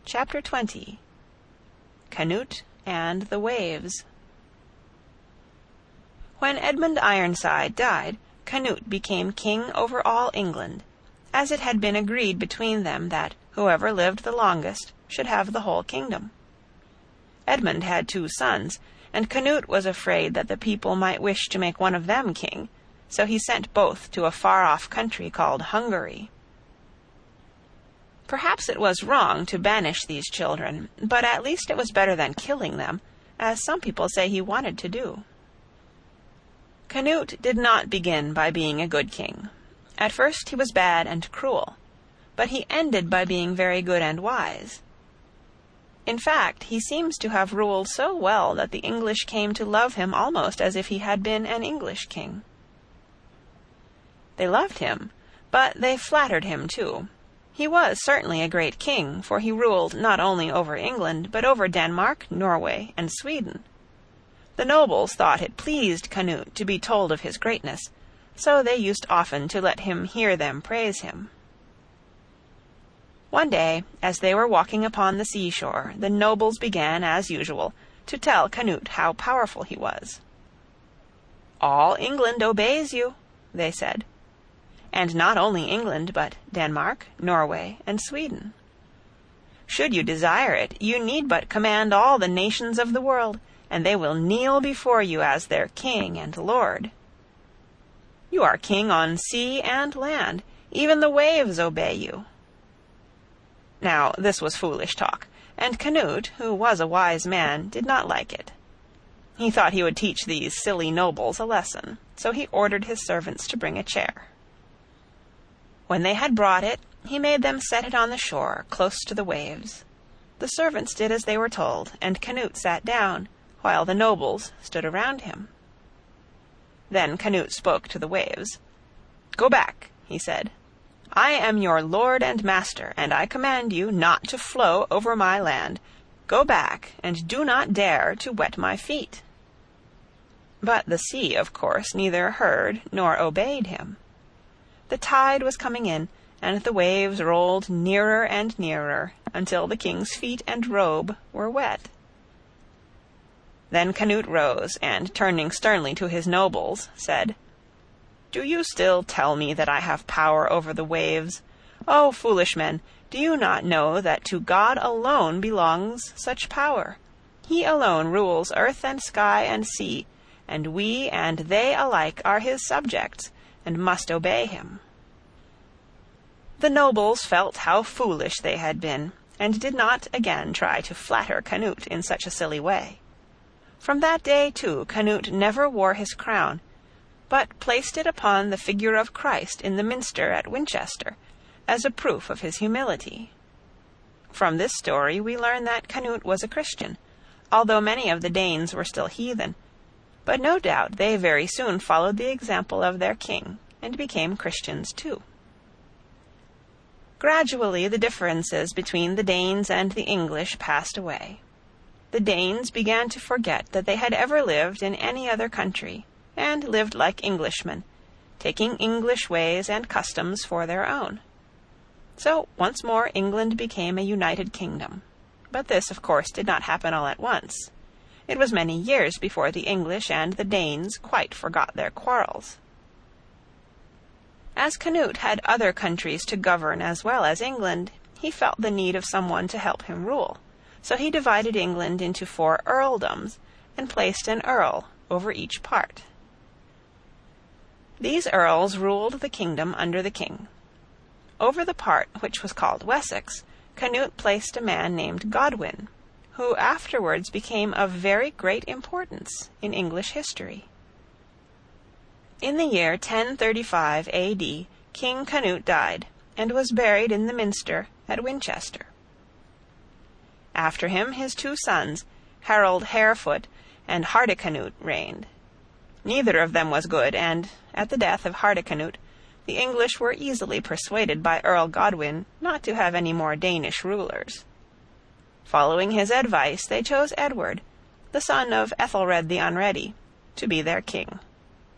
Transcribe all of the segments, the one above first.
Chapter 20. Canute and the Waves. When Edmund Ironside died, Canute became king over all England, as it had been agreed between them that whoever lived the longest should have the whole kingdom. Edmund had 2 sons, and Canute was afraid that the people might wish to make one of them king, so he sent both to a far-off country called Hungary. Perhaps it was wrong to banish these children, but at least it was better than killing them, as some people say he wanted to do. Canute did not begin by being a good king. At first he was bad and cruel, but he ended by being very good and wise. In fact, he seems to have ruled so well that the English came to love him almost as if he had been an English king. They loved him, but they flattered him too. He was certainly a great king, for he ruled not only over England, but over Denmark, Norway, and Sweden. The nobles thought it pleased Canute to be told of his greatness, so they used often to let him hear them praise him. One day, as they were walking upon the seashore, the nobles began, as usual, to tell Canute how powerful he was. "All England obeys you," they said. And not only England, but Denmark, Norway, and Sweden. "Should you desire it, you need but command all the nations of the world, and they will kneel before you as their king and lord. You are king on sea and land, even the waves obey you." Now this was foolish talk, and Canute, who was a wise man, did not like it. He thought he would teach these silly nobles a lesson, so he ordered his servants to bring a chair. When they had brought it, he made them set it on the shore, close to the waves. The servants did as they were told, and Canute sat down, while the nobles stood around him. Then Canute spoke to the waves. "Go back," he said. "I am your lord and master, and I command you not to flow over my land. Go back, and do not dare to wet my feet." But the sea, of course, neither heard nor obeyed him. The tide was coming in, and the waves rolled nearer and nearer, until the king's feet and robe were wet. Then Canute rose, and turning sternly to his nobles, said, "Do you still tell me that I have power over the waves? O foolish men, do you not know that to God alone belongs such power? He alone rules earth and sky and sea, and we and they alike are his subjects, and must obey him." The nobles felt how foolish they had been, and did not again try to flatter Canute in such a silly way. From that day, too, Canute never wore his crown, but placed it upon the figure of Christ in the minster at Winchester, as a proof of his humility. From this story we learn that Canute was a Christian, although many of the Danes were still heathen, but no doubt they very soon followed the example of their king, and became Christians too. Gradually the differences between the Danes and the English passed away. The Danes began to forget that they had ever lived in any other country, and lived like Englishmen, taking English ways and customs for their own. So once more England became a united kingdom. But this, of course, did not happen all at once. It was many years before the English and the Danes quite forgot their quarrels. As Canute had other countries to govern as well as England, he felt the need of someone to help him rule, so he divided England into 4 earldoms, and placed an earl over each part. These earls ruled the kingdom under the king. Over the part which was called Wessex, Canute placed a man named Godwin, who afterwards became of very great importance in English history. In the year 1035 A.D., King Canute died, and was buried in the minster at Winchester. After him his 2 sons, Harold Harefoot and Hardicanute, reigned. Neither of them was good, and, at the death of Hardicanute, the English were easily persuaded by Earl Godwin not to have any more Danish rulers. Following his advice, they chose Edward, the son of Ethelred the Unready, to be their king.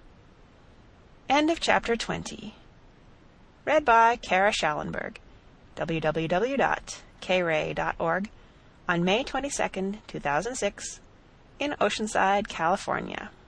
End of chapter 20. Read by Kara Schallenberg. www.kray.org, on May 22nd, 2006, in Oceanside, California.